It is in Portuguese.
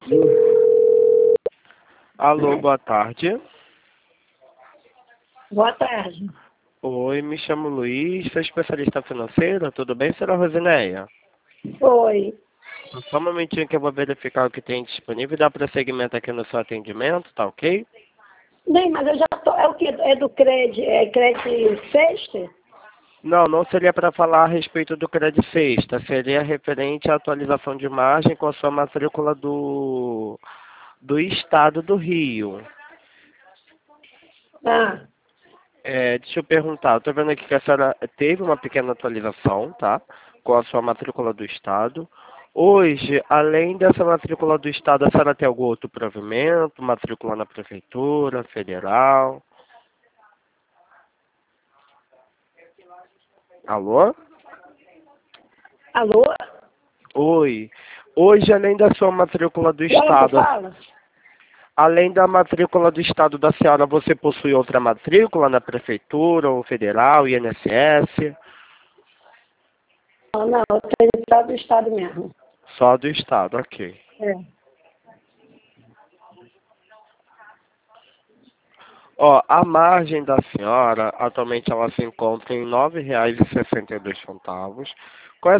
Alô, boa tarde. Boa tarde. Oi, me chamo Luiz, sou especialista financeiro, tudo bem, senhora Rosineia? Oi. Só um momentinho que eu vou verificar o que tem disponível e dar prosseguimento aqui no seu atendimento, tá ok? Nem, mas eu já tô. É o que? É do crédito? É crédito sexta? Não, não seria para falar a respeito do crédito sexta, seria referente à atualização de margem com a sua matrícula do estado do Rio. Ah, Deixa eu perguntar, eu tô vendo aqui que a senhora teve uma pequena atualização, tá? Com a sua matrícula do estado. Hoje, além dessa matrícula do estado, a senhora tem algum outro provimento, matrícula na prefeitura, federal? Alô? alô? Oi. Hoje, além da sua matrícula do Pronto, estado, fala. além da matrícula do estado da senhora, você possui outra matrícula na prefeitura ou federal, INSS? Não, não, eu tenho só do estado mesmo. Só do estado, ok. É. Ó, a margem da senhora, atualmente ela se encontra em R$ 9,62,